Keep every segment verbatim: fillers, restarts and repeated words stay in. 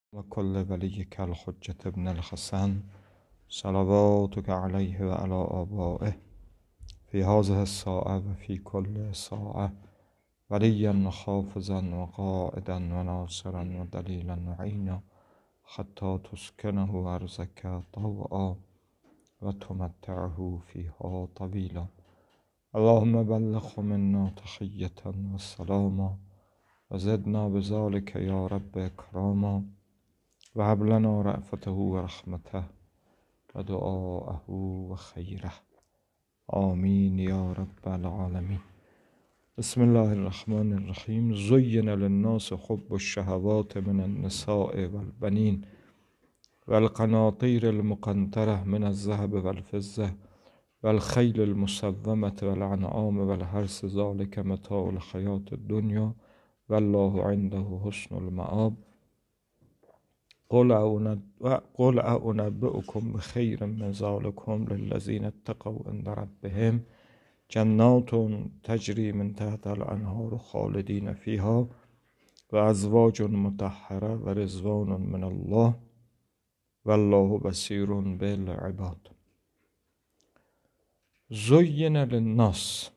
و کل ولیک الحجة ابن الحسن صلواتک علیه و علی آبائه فی هذه الساعة و فی کل ساعة ولیا و حافظا و قائدا و ناصرا و دلیلا و عینا حتی تسکنه ارضک طوعا و تمتعه فیها طویلا. اللهم بلغ منا تحیة و سلاما و زدنا بذلك یا رب اکراما و هب لنا رأفته و رحمته و دعاءه و خیره. آمین یا رب العالمین. بسم الله الرحمن الرحیم. زین للناس حب الشهوات من النساء والبنین والقناطیر المقنطرة من الذهب والفضة والخیل المسومة والانعام والحرث ذلك متاع الحیاة الدنیا والله عنده حسن المآب. قل أنبئكم بخير من ذلكم للذين اتقوا عند ربهم جنات تجري من تحت الأنهار خالدين فيها وأزواج مطهرة ورضوان من الله والله بصير بالعباد. زين للناس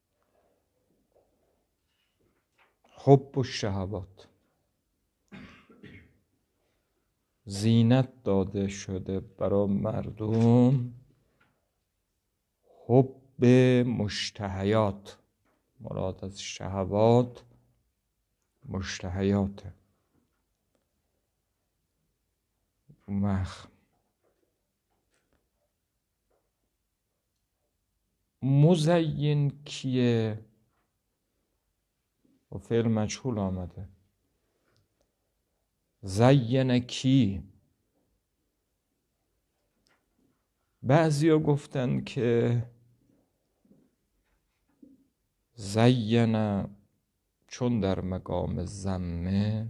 حب الشهوات، زینت داده شده برای مردم حب مشتهیات. مراد از شهوات مشتهیاته. مخ مزین کیه؟ و فعل مجهول آمده. زین کی؟ بعضیا گفتن که زین چون در مقام ذمه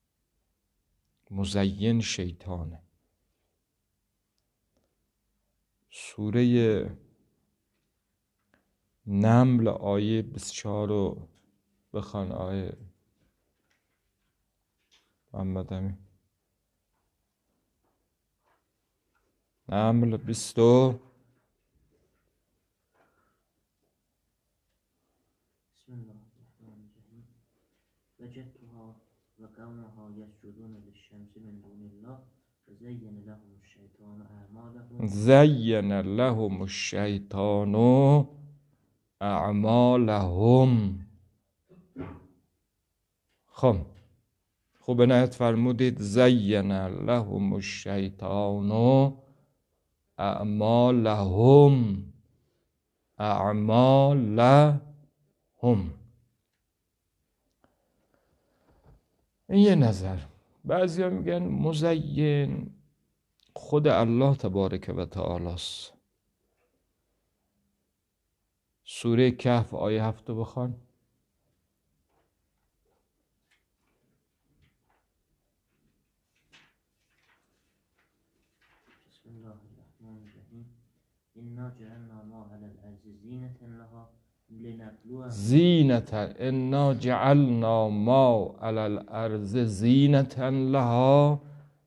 مزین شیطانه. سوره نمل آیه بیست و چهار رو بخوان آیه محمد امین. نمل بیست و بسم الله الرحمن الرحیم. وجدتها و قومها یسجدون للشمس من دون الله فزین لهم الشیطان اعمالهم زین لهم الشیطان اعمالهم. خب خوب عنایت فرمودید. زین لهم الشیطان اعمالهم اعمالهم. این یه نظر. بعضی ها میگن مزین خود الله تبارک و تعالی است. سوره کهف آیه هفت رو بخوان. بسم الله الرحمن الرحیم. انا جعلنا ما علی الارض زینة لها لنبلوهم زینت انا جعلنا ما علی الارض زینة لها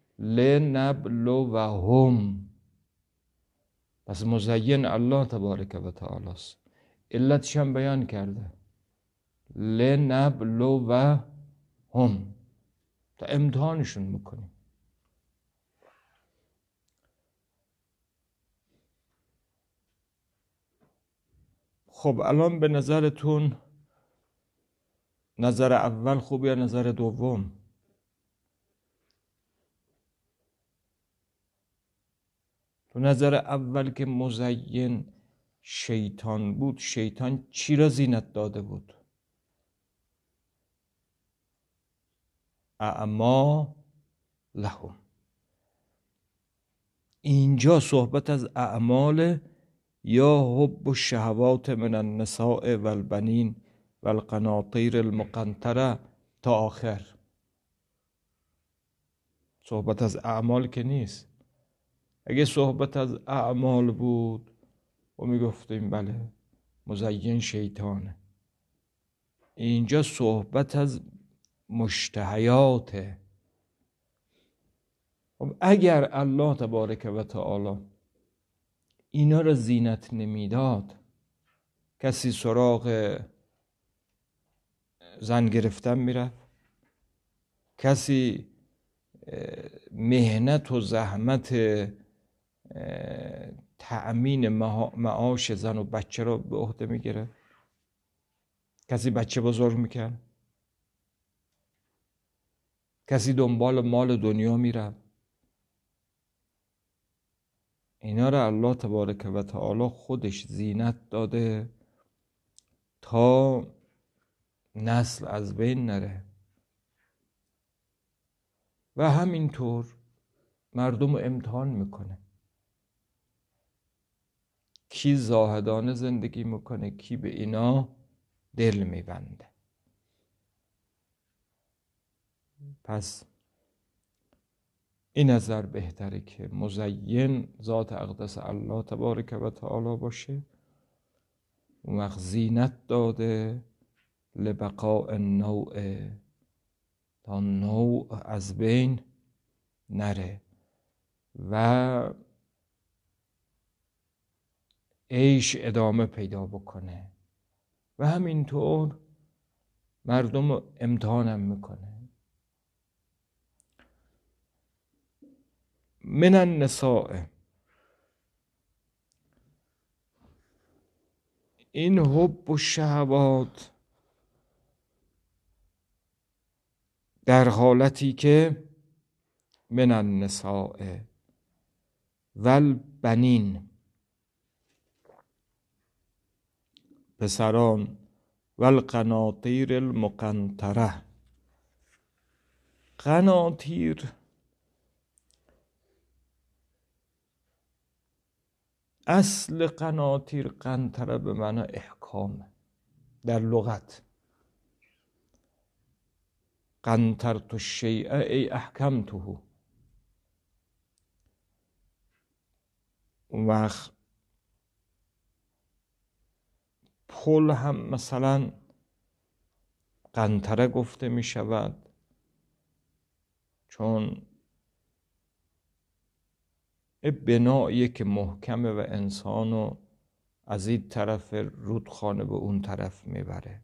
لنبلوهم. پس مزین الله تبارک و تعالی است. علتش هم بیان کرده. لنبلوهم، تا امتحانشون میکنیم. خب الان به نظرتون نظر اول خوب یا نظر دوم؟ تو نظر اول که مزین شیطان بود، شیطان چی را زینت داده بود؟ اعمالهم. اینجا صحبت از اعمال یا حب الشهوات من النساء والبنین والقناطیر المقنطره تا آخر. صحبت از اعمال که نیست. اگه صحبت از اعمال بود و میگفتیم بله مزین شیطانه. اینجا صحبت از مشتهیاته. خب اگر الله تبارک و تعالی اینا رو زینت نمیداد، کسی سراغ زن گرفتن میرفت، کسی مهنت و زحمت تأمین معاش زن و بچه رو به عهده میگیره، کسی بچه بزرگ میکرد، کسی دنبال مال دنیا میره. اینا رو الله تبارک و تعالی خودش زینت داده تا نسل از بین نره. و همینطور مردم رو امتحان میکنه، کی زاهدانه زندگی میکنه، کی به اینا دل میبنده. پس این نظر بهتره که مزین ذات اقدس الله تبارک و تعالی باشه، اون وقت زینت داده لبقاء النوع، تا نوع از بین نره و عیش ادامه پیدا بکنه. و همینطور مردم رو امتحانم میکنه. من النساء، این حب و شهوات در حالتی که من النساء والبنین، پسران، والقناطیر المقنطره. قناطیر اصل قناطیر قنطره به معنی احکام در لغت. قنطرت الشیء ای احکمته. اون وقت پل هم مثلا قنطره گفته می شود، چون بنایی که محکمه و انسانو از این طرف رودخانه به اون طرف میبره.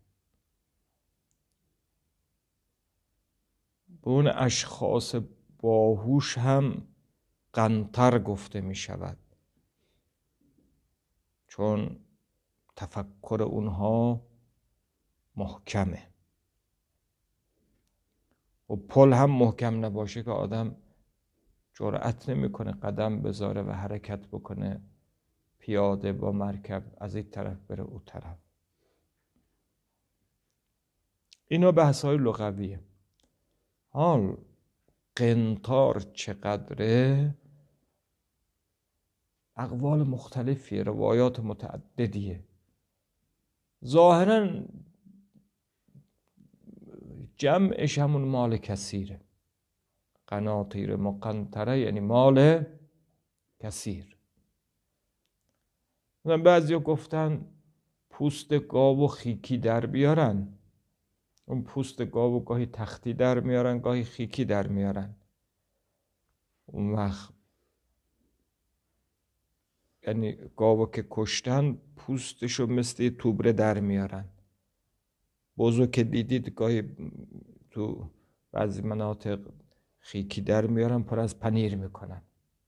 به اون اشخاص باهوش هم قنطر گفته می شود، چون تفکر اونها محکمه. و پل هم محکم نباشه که آدم جرأت نمیکنه قدم بذاره و حرکت بکنه، پیاده با مرکب از این طرف بره اون طرف. اینا بحث‌های لغویه. حال قنطار چقدره؟ اقوال مختلفیه، روایات متعددیه. ظاهراً جمعش همون مال کثیره. قناطیر مقنطره یعنی مال کثیر. بعضیا گفتن پوست گاو و خیکی در بیارن. اون پوست گاو گاهی تختی در میارن، گاهی خیکی در میارن. اون وقت یعنی گاو که کشتن پوستشو مثل توبره در میارن. بزو که دیدید گاهی تو بعضی مناطق خیکی در میارن، پر از پنیر میکنن.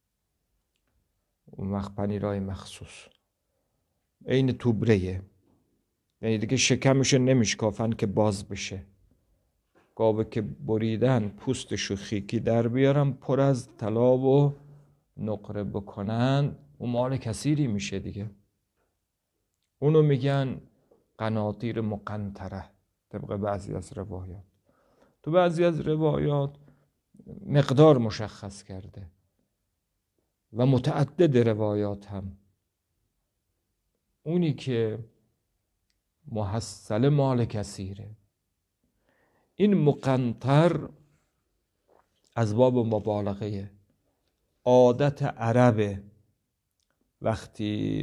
اون وقت پنیرهای مخصوص این توبره، یعنی دیگه شکمشو نمیشکافن که باز بشه. گاوه که بریدن پوستشو خیکی در بیارن، پر از طلا و نقره بکنن، اون مال کثیری میشه دیگه. اونو میگن قناطیر مقنطره طبق بعضی از روایات. تو بعضی از روایات مقدار مشخص کرده و متعدد روایات هم. اونی که محصل مال کثیره. این مقنطر از باب مبالغه. عادت عربه وقتی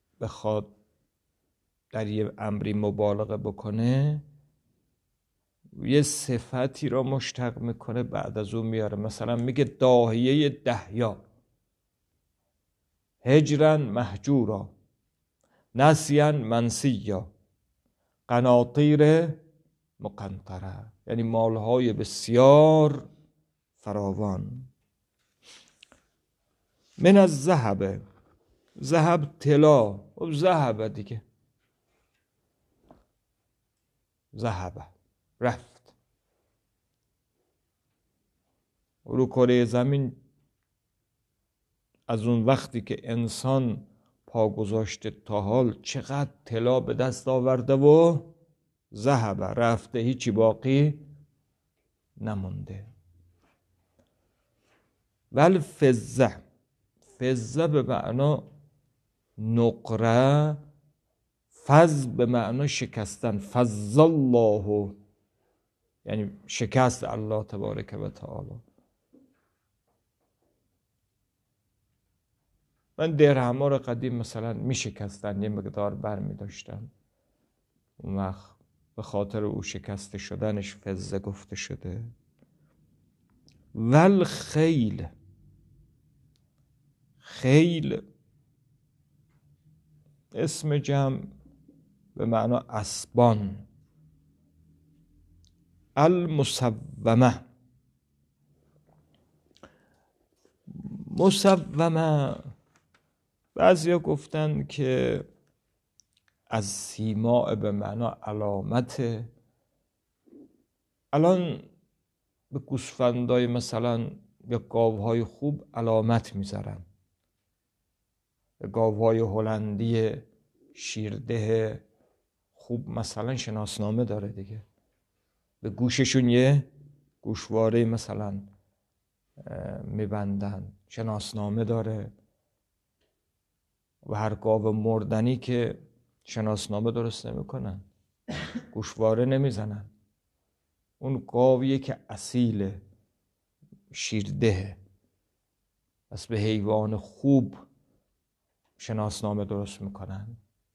بخواد در یه امری مبالغه بکنه یه صفتی را مشتق میکنه بعد از اون میاره. مثلا میگه داهیه دهیا، هجرن محجورا، نسین منسیا، قناطیر مقنطره، یعنی مالهای بسیار فراوان. من از ذهب، ذهب طلا، و ذهب دیگه، ذهب رفت. رو کره زمین از اون وقتی که انسان پا گذاشته تا حال چقدر طلا به دست آورده و ذهب رفته، هیچی باقی نمونده. ول فضه، فضه به معنا نقره، فض به معنا شکستن، فض الله یعنی شکست الله تبارک و تعالی. من درهم ها رو قدیم مثلا می شکستن، یه مقدار بر می داشتن، اون وقت به خاطر او شکسته شدنش فضه گفته شده. ول خیل، خیل اسم جمع به معنا اسبان. المسومه، مسومه بعضیا گفتن که از سیماء به معنا علامت. الان به گوسفندای مثلا یا گاوهای خوب علامت میذارن، به گاوهای هلندی شیرده خوب مثلا شناسنامه داره دیگه، به گوششون یه گوشواره مثلا میبندن، شناسنامه داره. و هر گاو مردنی که شناسنامه درست نمیکنن، گوشواره نمیزنن. اون گاویه که اصیل شیرده، پس به حیوان خوب شناسنامه درست میکنن.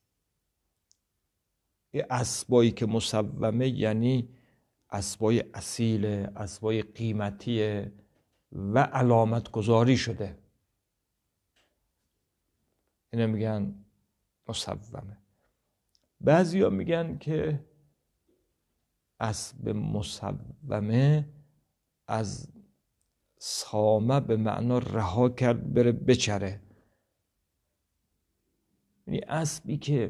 یه اسبایی که مسومه یعنی اسبای اصیل، اسبای قیمتیه و علامت گذاری شده، اینو میگن مسومه. بعضیا میگن که اسب مسومه از سامه به معنا رها کرد بره بچره، یعنی اسبی که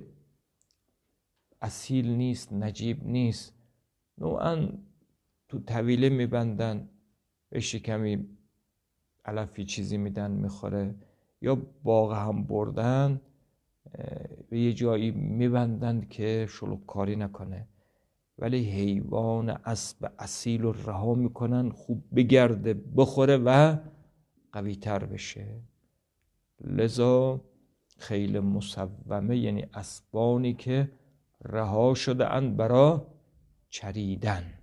اصیل نیست، نجیب نیست، نوعا تو طویله میبندن، به شکمی علفی چیزی میدن میخوره، یا باغ هم بردن به یه جایی میبندن که شلوغ کاری نکنه، ولی حیوان اسب اصیل رو رها میکنن خوب بگرده بخوره و قوی تر بشه. لذا خیل مسومه یعنی اسبانی که رها شده اند برای چریدن.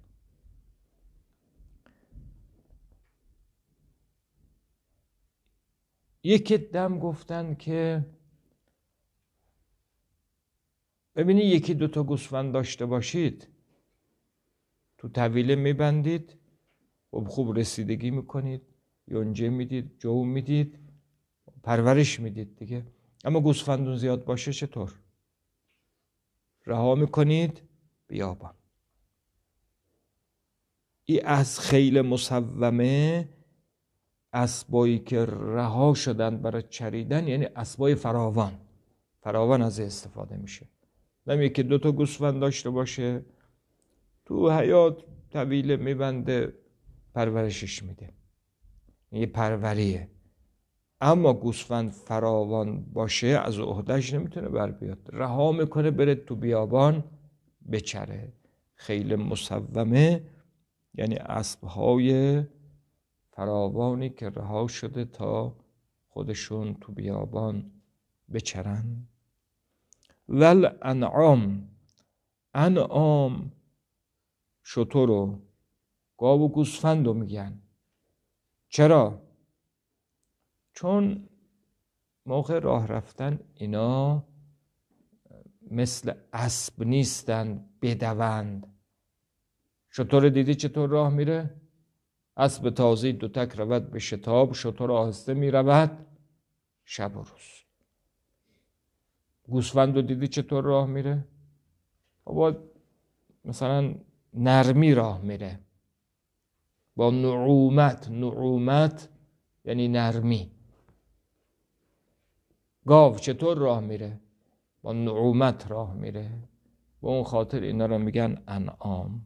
یک دم گفتن که ببینی یکی دوتا گوسفند داشته باشید، تو طویله میبندید و خوب رسیدگی میکنید، یونجه میدید، جو میدید، پرورش میدید دیگه. اما گوسفندون زیاد باشه چطور؟ رها میکنید بیابان. این از خیل مسومه، اسبایی که رها شدن برای چریدن، یعنی اسبای فراوان، فراوان از استفاده میشه. نمیگه که دو تا گوسفند داشته باشه، تو حیات طویله میبنده، پرورشش میده، یه پروریه. اما گوسفند فراوان باشه از عهدهش نمیتونه بر بیاد، رها میکنه بره تو بیابان بچره. خیل مسومه یعنی اسبهای فراوانی که رها شده تا خودشون تو بیابان بچرن. ول انعام، انعام شتر و گاو و گوسفند رو میگن. چرا؟ چون موقع راه رفتن اینا مثل اسب نیستن بدوند، شتر دیدی چطور راه میره؟ اسب تازی دو تک رود به شتاب، شتر آهسته میرود شب و روز. گوسفند رو دیدی چطور راه میره؟ با مثلا نرمی راه میره، با نعومت. نعومت یعنی نرمی. گاو چطور راه میره؟ با نعومت راه میره. به اون خاطر اینا رو میگن انعام.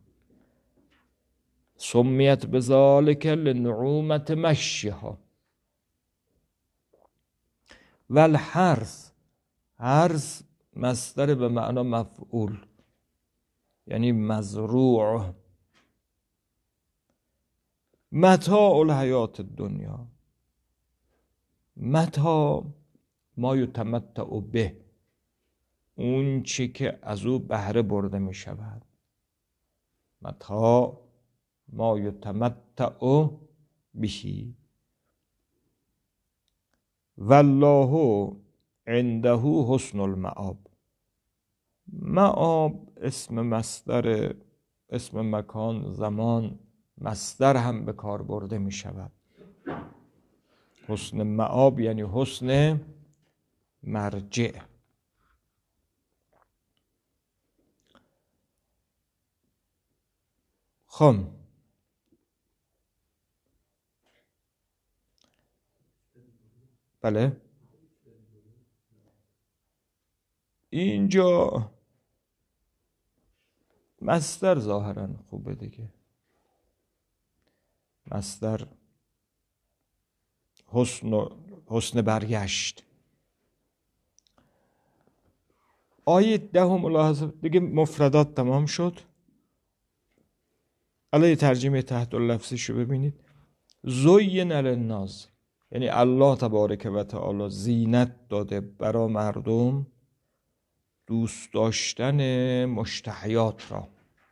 سمیت بذالک لنعومت مشیها. والحرث، حرث مصدر به معنا مفعول، یعنی مزروع. متاع الحیات الدنیا، متاع ما یتمتع به، اون چی که از او بهره برده می شود. متاع ما یتمتع بهی. والله عنده حسن المآب. مآب اسم مصدر، اسم مکان، زمان، مصدر هم به کار برده می شود. حسن مآب یعنی حسن مرجع. خب بله، اینجا مصدر ظاهرا خوبه دیگه. مصدر حسن، حسن برگشت. آیه ده ملاحظه دیگه، مفردات تمام شد. الان یه ترجمه تحت اللفظیشو ببینید. زین للناس، یعنی الله تبارک و تعالی زینت داده برای مردم دوست داشتن مشتهیات را.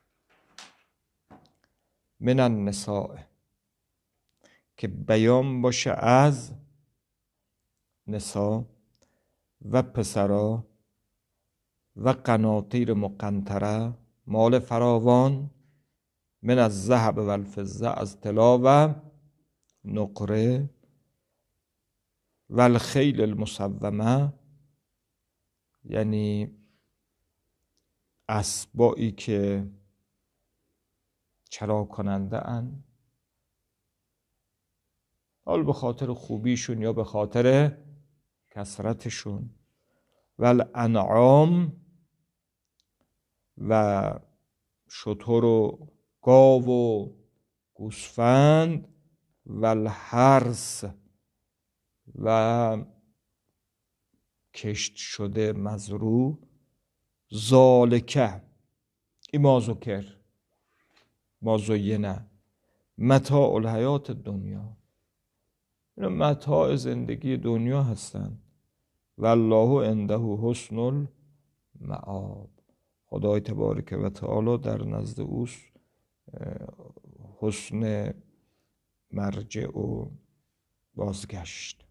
من النساء، که بیان باشه از نساء و پسرا و قناطیر مقنطره، مال فراوان، من از الذهب و الفضه، از طلا و نقره، و الخیل المسومه، یعنی اسبایی که چرا کننده ان، حال به خاطر خوبیشون یا به خاطر کثرتشون. و الانعام، و شتر و گاو و گوسفند، و الحرث، و کشت شده مزروع. ذالکه، این مازوکر، مازوینه، متاع الحیات دنیا، اینا متاع زندگی دنیا هستن. والله عنده حسن المآب. خدای تبارک و تعالی در نزد اوست حسن مرجع و بازگشت.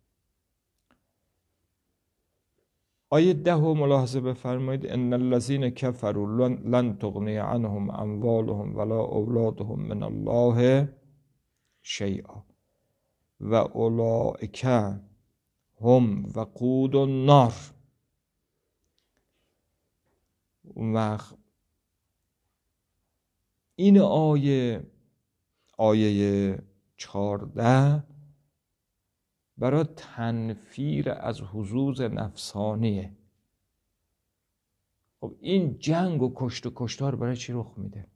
آیه ده رو ملاحظه بفرمایید. ان الذين كفروا لن تغني عنهم اموالهم ولا اولادهم من الله شیئا و اولئک هم وقود النار. و این آیه، آیه چهارده، برای تنفیر از حظوظ نفسانیه. خب این جنگ و کشت و کشتار برای چی رخ میده؟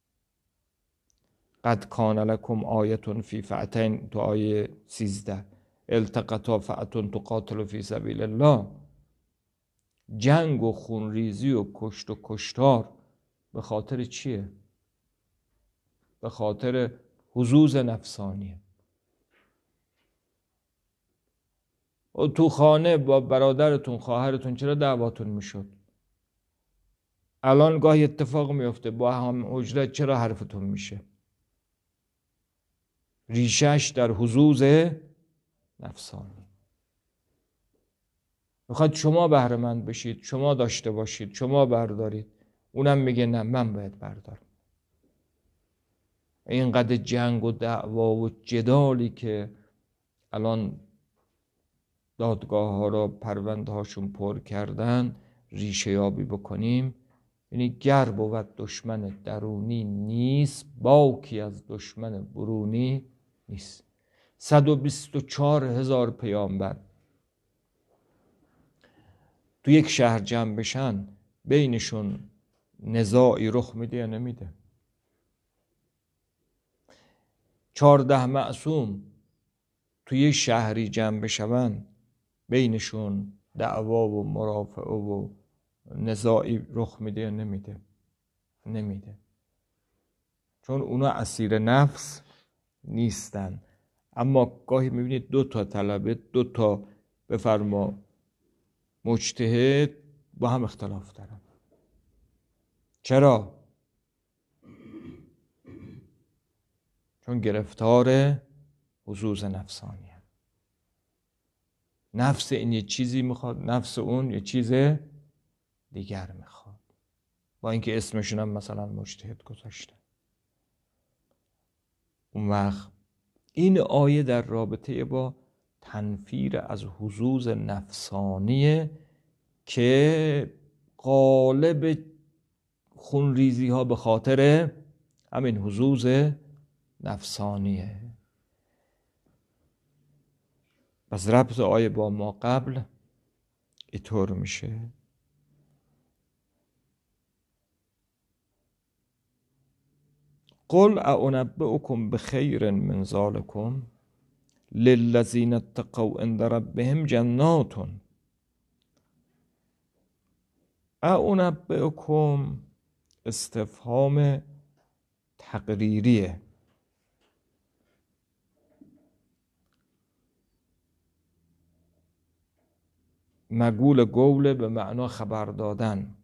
قد کان لکم آیه فی فئتین، تو آیه سیزده، التقطا فئة تقاتل فی سبیل الله. جنگ و خونریزی و کشت و کشتار به خاطر چیه؟ به خاطر حظوظ نفسانیه. و تو خانه با برادرتون، خواهرتون چرا دعواتون میشد؟ الان گاهی اتفاق میفته با هم اجرت چرا حرفتون میشه؟ ریشش در حظوظ نفسانی. میخواد شما بهره مند بشید، شما داشته باشید، شما بردارید. اونم میگه نه، من باید بردارم. اینقدر جنگ و دعوا و جدالی که الان دادگاه ها را پرونده هاشون پر کردن ریشه یابی بکنیم، یعنی گر بود دشمن درونی نیست باکی از دشمن برونی نیست. صد و بیست و چهار هزار پیامبر تو یک شهر جمع بشن بینشون نزاعی رخ میده یا نمیده؟ چهارده معصوم تو یک شهری جمع بشون بینشون دعوا و مرافعه و نزاعی رخ میده یا نمیده؟ نمیده، چون اونا اسیر نفس نیستن. اما گاهی میبینید دو تا طلبه، دو تا بفرما مجتهد با هم اختلاف دارن. چرا؟ چون گرفتار حظوظ نفسانی هم. نفس این یه چیزی میخواد، نفس اون یه چیز دیگر میخواد، با اینکه اسمشون هم مثلا مجتهد گذاشته. اون وقت این آیه در رابطه با تنفیر از حظوظ نفسانیه که غالب خونریزی ها به خاطر همین حظوظ نفسانیه. پس ربط آیه با ما قبل اینطور میشه. قل اعنبئکم بخیر من ذلکم للذین اتقوا عند ربهم جنات. اعنبئکم استفهام تقریریه، مقول قوله به معنا خبر دادن.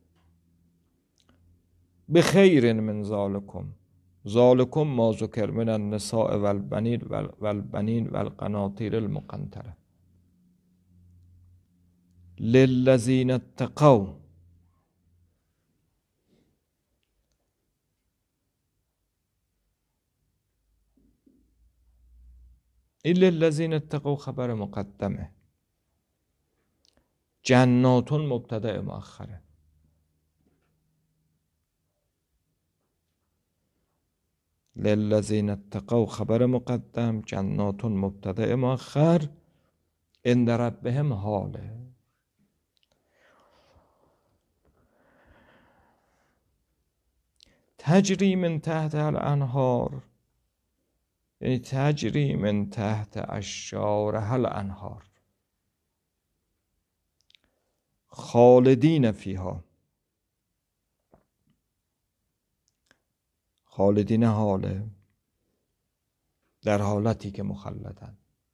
بخیر من ذالکم، ذالکم ما ذکر من النساء والبنین والبنین والقناطیر المقنطره. للذین اتقوا، این للذین اتقوا خبر مقدمه، جناتون مبتدأ مؤخره. للذین اتقوا خبر مقدم، جناتون مبتدأ مؤخر، عند ربهم حاله. تجری من تحت الانهار، یعنی تجری من تحت اشجارها الانهار، خالدین فیها، خالدین حاله در حالتی که مخلدن.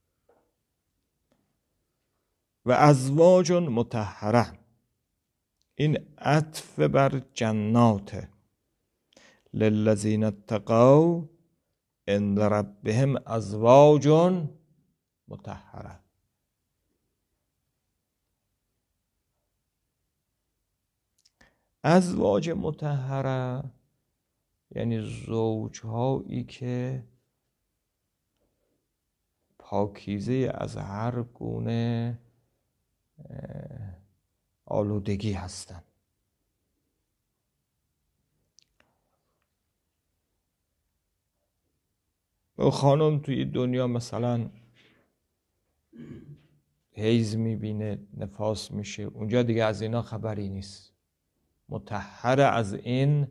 و ازواج مطهره، این عطف بر جناته. للذین اتقوا عند ربهم ازواج مطهره. ازواج مطهره یعنی زوجهایی که پاکیزه از هر گونه آلودگی هستند. و خانم توی دنیا مثلا حیض میبینه، نفاس میشه، اونجا دیگه از اینا خبری نیست، مطهر از این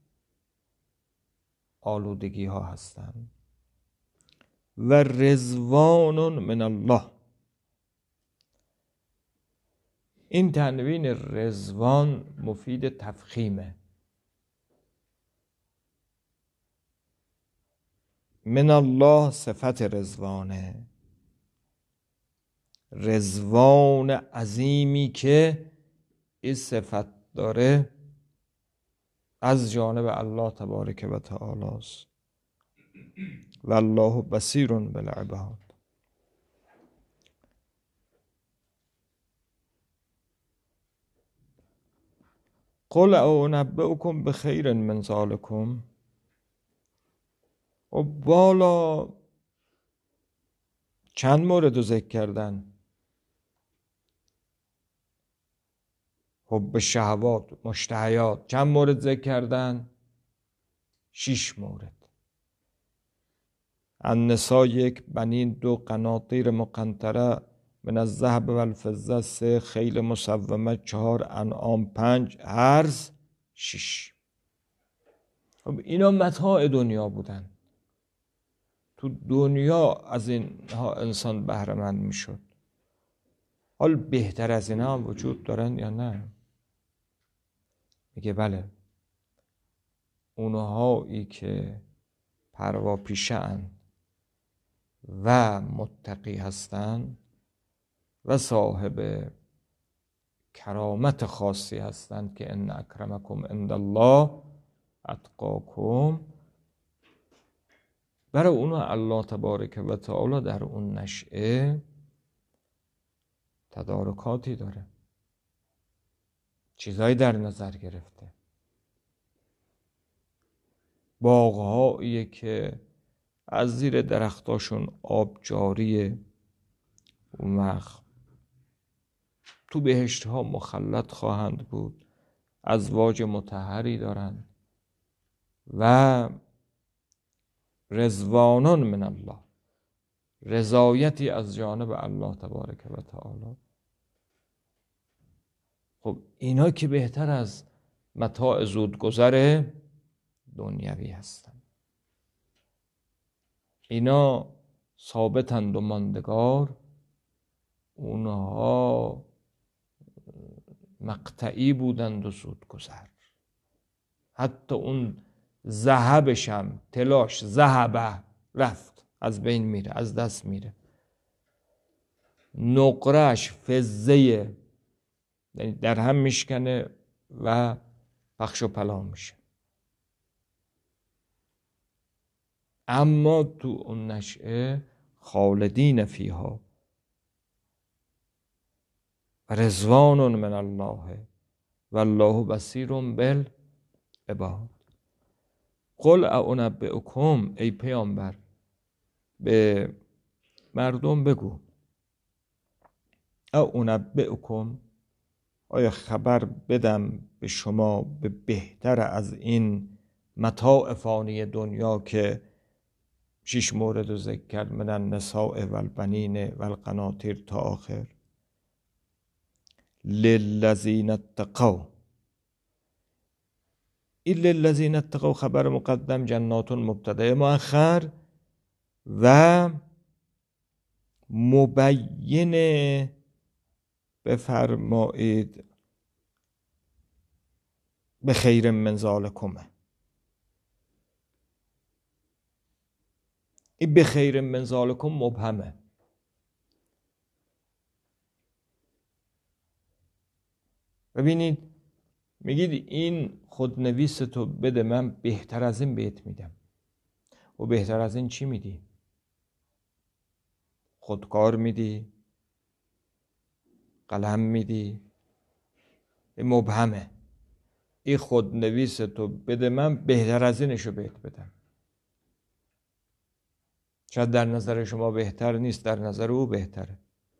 آلودگی ها هستند. و رضوان من الله، این تنوین رضوان مفید تفخیمه. من الله صفت رضوانه، رضوان عظیمی که این صفت داره از جانب الله تبارک و تعالی است. والله بصیر بالعباد. قل اعنبئکم بخیر من ذلکم، و بالا چند مورد رو ذکر کردن؟ حب شهوات، مشتهیات. چند مورد ذکر کردن؟ شش مورد. النساء یک، بنین دو، قناطیر مقنطره من الذهب و الفضه سه، خیل مسومه چهار، انعام پنج، حرث شش. خب اینا متاع دنیا بودن. تو دنیا از اینها انسان بهره مند میشد. حال بهتر از اینا هم وجود دارن یا نه؟ میگه بله. اونهایی که پروا پیشه اند و متقی هستند و صاحب کرامت خاصی هستند که ان اکرمکم عند الله اتقاکم، برای اونو الله تبارک و تعالی در اون نشأه تدارکاتی داره، چیزایی در نظر گرفته. باغ‌هایی که از زیر درختاشون آب جاریه، اون وقت تو بهشت ها مخلد خواهند بود، ازواج مطهری دارند و رضوانان من الله، رضایتی از جانب الله تبارک و تعالی. خب اینا که بهتر از متاع زودگذر دنیوی هستند. اینا ثابتند و ماندگار، اونها مقطعی بودند و زودگذر. حتی اون ذهبشم، طلاش، ذهبه، رفت، از بین میره، از دست میره. نقرهش، فضه، یعنی در هم میشکنه و پخش و پلا میشه. اما تو اون نشأه خالدین فیها و رضوان من الله و الله بصیر بالعباد. قل اعنبئکم، ای پیامبر به مردم بگو، اعنبئکم، آیا خبر بدم به شما به بهتر از این متاع فانی دنیا که شش مورد رو ذکر کرد، من النساء و البنین و القناطیر تا آخر. للذین اتقوا، این للذین اتقوا خبر مقدم، جنات مبتدأ مؤخر و مبین بفرمایید به خیر من ذالکم. این به خیر من ذالکم مبهمه. ببینید میگید این خودنویس تو بده، من بهتر از این بهت میدم. و بهتر از این چی میدی؟ خودکار میدی؟ قلم میدی؟ این مبهمه. این خودنویس تو بده، من بهتر از اینشو بهت بدم. شاید در نظر شما بهتر نیست، در نظر او بهتره.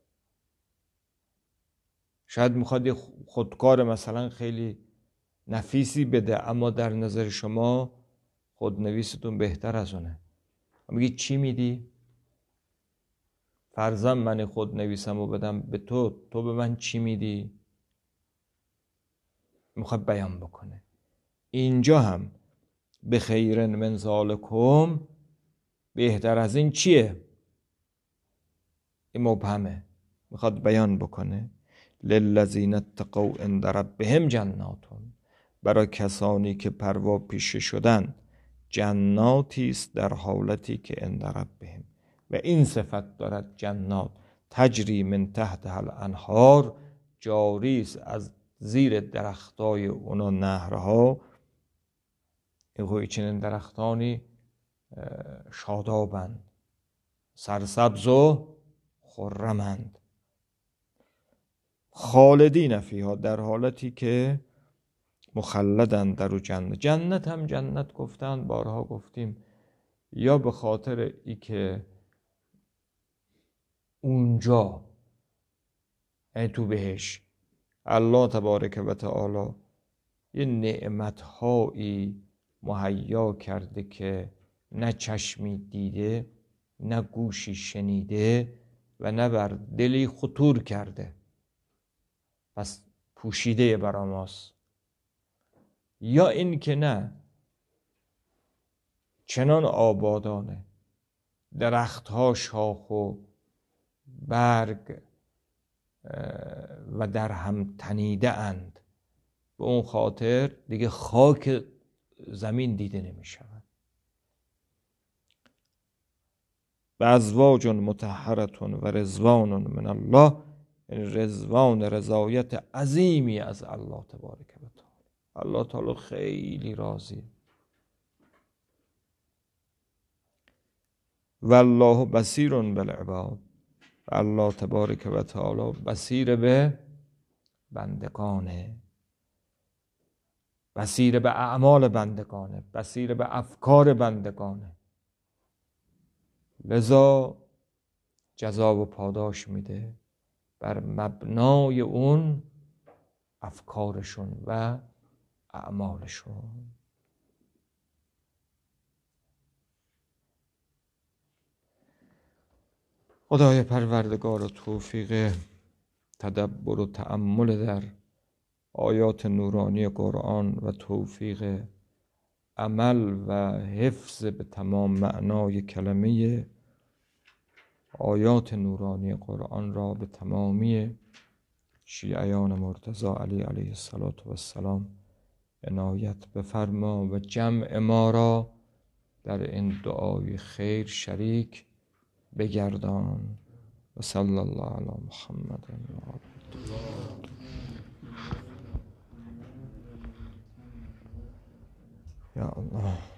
شاید میخواد خودکار مثلا خیلی نفیسی بده، اما در نظر شما خودنویستون بهتر از اونه. میگی چی میدی؟ فرضاً من خودنویسم رو بدم به تو، تو به من چی میدی؟ میخواد بیان بکنه. اینجا هم به خیر من ذالکم، بهتر از این چیه؟ این مبهمه، میخواد بیان بکنه. للذین اتقوا عند ربهم جناتون، برای کسانی که پروا پیشه شدن جناتی است در حالتی که عند ربهم، و این صفت دارد جنات، تجری من تحتها الانهار، جاری است از زیر درختای اونا نهرها. این چنین درختانی شادابند، سرسبز و خرمند. خالدین فیها، در حالتی که مخلدن در او جنت. جنت هم جنت گفتن، بارها گفتیم یا به خاطر ای که اونجا یعنی تو بهش الله تبارک و تعالی یه نعمتهایی مهیا کرده که نه چشمی دیده، نه گوشی شنیده و نه بر دلی خطور کرده، پس پوشیده برا ماست. یا این که نه، چنان آبادانه، درختها شاخ و برگ و در هم تنیده اند، به اون خاطر دیگه خاک زمین دیده نمی شود. و ازواج مطهرتون و رضوان من الله، رضوان رضایت عظیمی از الله تبارک و تعالی. الله تعالی خیلی راضیه. والله بصیر بالعباد، الله تبارک و تعالی بصیر به بندگانه، بصیر به اعمال بندگانه، بصیر به افکار بندگانه، لذا جزا و پاداش میده بر مبنای اون افکارشون و اعمالشون. خدای پروردگار و توفیق تدبر و تأمل در آیات نورانی قرآن و توفیق عمل و حفظ به تمام معنای کلمه آیات نورانی قرآن را به تمامی شیعیان مرتضی علی علیه السلام عنایت بفرما و جمع ما را در این دعای خیر شریک بگردان. و صلی الله علی محمد و آله. یا الله.